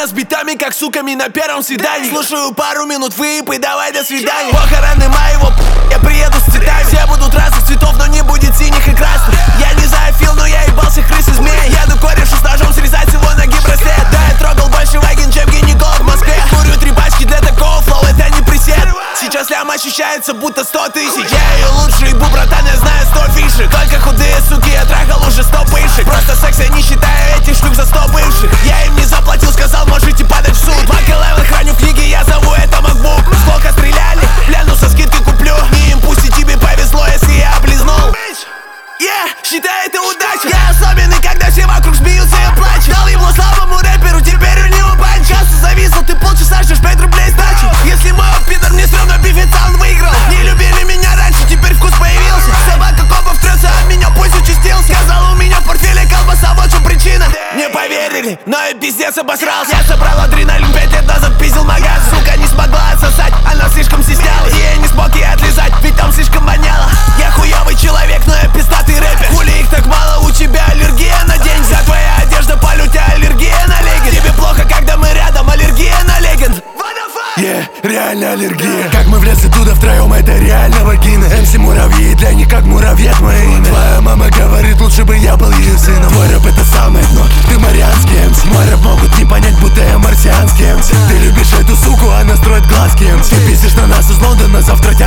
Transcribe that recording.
меня с битами, как суками на первом свидании. Слушаю пару минут выпей, давай до свидания. Похороны моего я приеду с цветами. Все будут разных цветов, но не будет синих и красных. Я не зоофил, но я ебался крыс и змей. Еду корешу с ножом срезать его ноги браслет. Да, я трогал больше вагин, чем гинеколог в Москве. Курю 3 пачки для такого флоу, это не пресет. Сейчас лям ощущается, будто 100 тысяч. Я ее лучший ебу, братан, я знаю 100 фишек. Только худые суки, я трахал уже 100 пышек. Просто секс я не считаю этих штук за 100 бывших. Я им не заплатил, сказал, можете падать в суд. Бак-11 храню книги, я зову это MacBook. Сколько стреляли, гляну со скидкой куплю. Не импульси, тебе повезло, если я облизнул. Считай это удача. Я особенный, когда все вокруг смеются и плачут. Дал ему слабому рэперу, теперь у него панч. Касса зависла, ты полчаса ждешь 5 рублей сдачи. Если мой пидор мне стрёмно бифится, он выиграл. Не любили меня раньше, теперь вкус появился. Собака копов трется, а меня пусть участился. Сказал, у меня в портфеле колбаса, вот в чем причина. Не поверили, но я пиздец обосрался. Я собрал адреналин 5 лет назад, пиздил магаз. Сука не смогла отсосать, она слишком стеснялась. И я не смог ей отлизать, ведь там слишком воняло. Я хуёвый человек, но я пиздатый рэпер. Хули их так мало, у тебя аллергия на деньги. За твоя одежда палю, у тебя аллергия на легенд. Тебе плохо, когда мы рядом, аллергия на легенд. Реально аллергия. Как мы влезли туда втроем, это реально вагина. МС муравьи, для них как муравьед мое имя. Твоя мама говорит, лучше бы я был ее сыном. Мой рэп это самое дно, ты марианский МС. Мой рэп могут не понять, будто я марсианский МС. Ты любишь эту суку, она строит глазки МС. Ты пиздишь на нас из Лондона, завтра